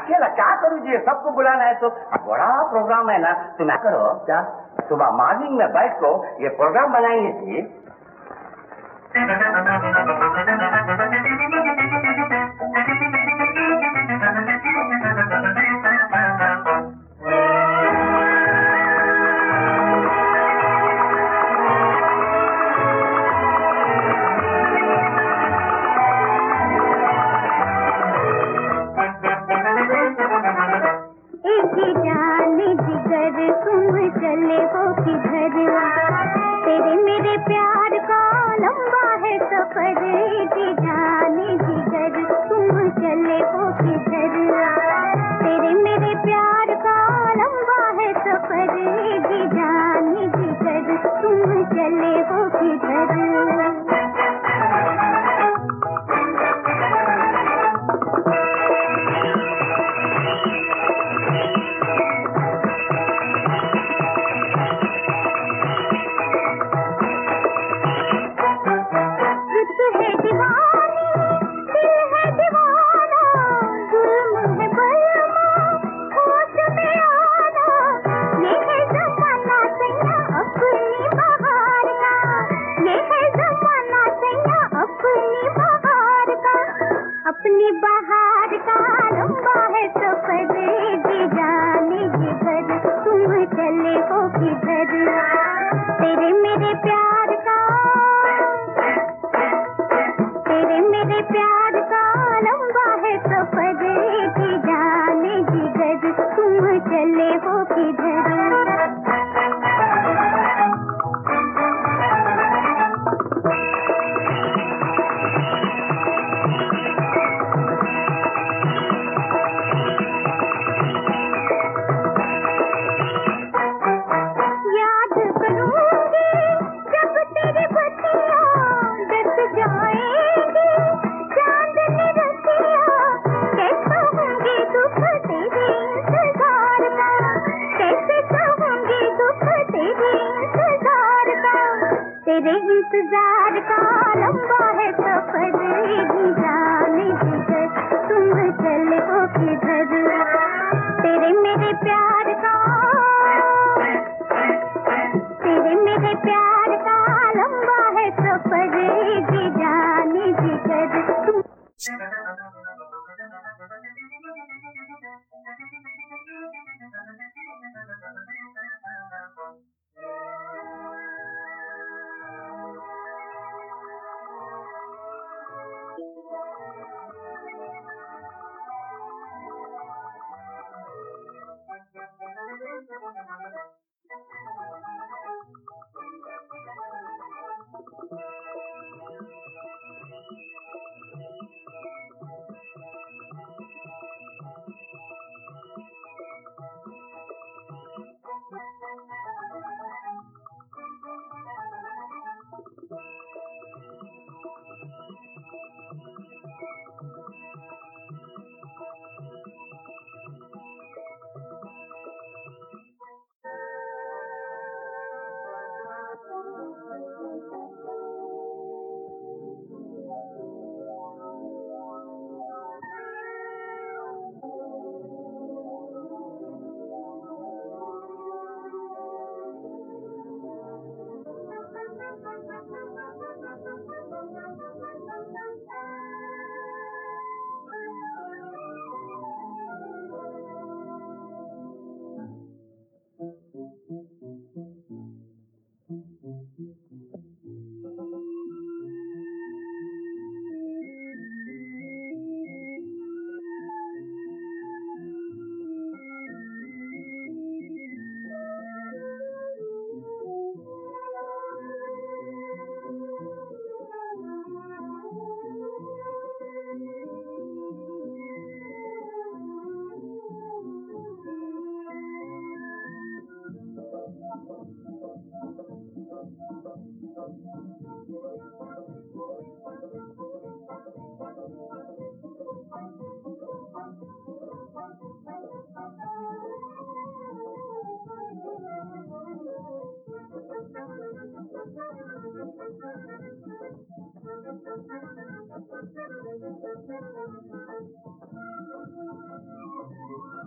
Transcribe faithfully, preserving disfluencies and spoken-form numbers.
अकेला क्या करूँ जी, सबको बुलाना है तो बड़ा प्रोग्राम है ना, तुम क्या करो क्या सुबह मॉर्निंग में बैठ को ये प्रोग्राम बनाएंगे जी। चले हो किधर, तेरे मेरे प्यार का लंबा है सफर, जी जाने जिगर तुम चले हो किधर, तेरे मेरे प्यार का लंबा है सफर, जी जाने जिगर तुम चले हो किधर। अपनी बहार का लंबा है सफर, जी जाने जिगर तुम चले हो किधर, तेरे मेरे प्यार का तेरे मेरे प्यार का लंबा है सफर, जी जाने जिगर तुम चले हो किधर। तेरे इंतजार का लंबा है सफर, जी जाने जिगर तुम चले हो किधर, तेरे मेरे प्यार का तेरे मेरे प्यार का लंबा है सफर, जी जाने जिगर तुम। Thank you.